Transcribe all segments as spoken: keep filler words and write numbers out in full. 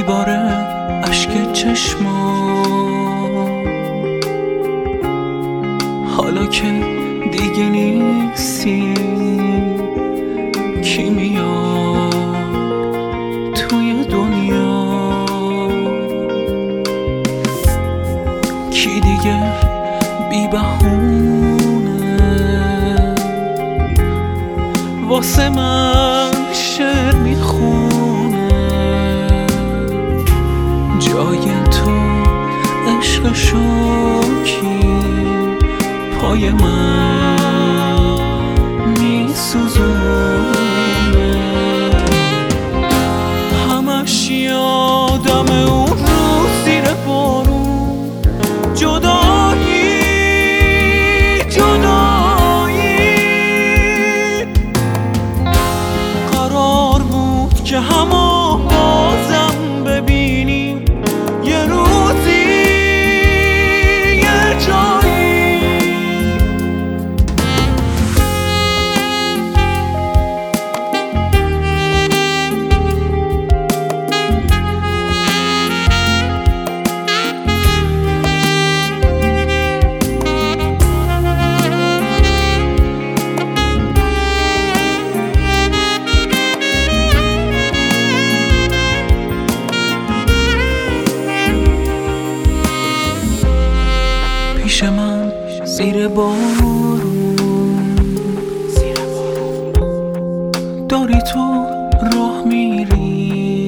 میباره اشک چشما، حالا که دیگه نیستی کی میاد توی دنیا؟ کی دیگه بی بهونه واسه من شعر میخونه؟ جای تو عشق شوکی پای من میسوزونه. همش یادم اون روز زیر بارون، جدایی جدایی قرار بود که همو بازم ببینیم یه روزی یه جایی. پیش من زیر بارون داری تو راه میری،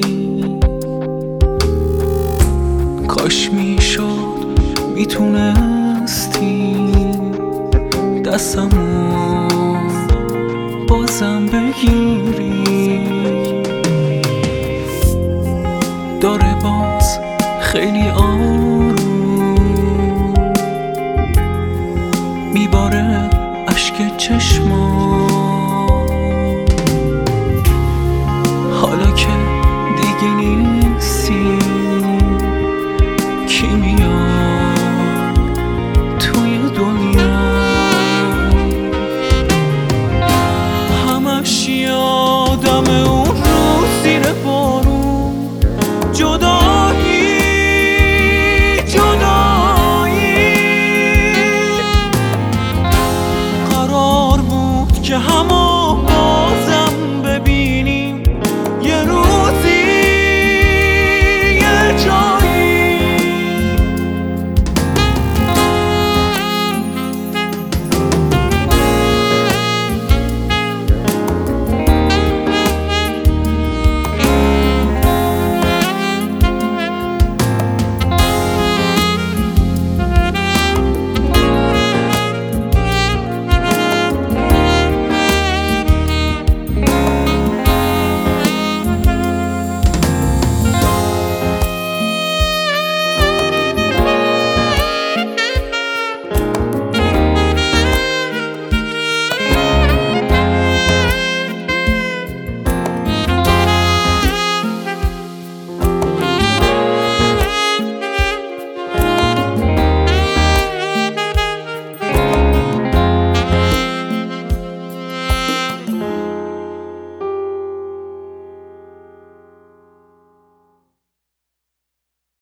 کاش میشد میتونستی دستمو بازم بگیری.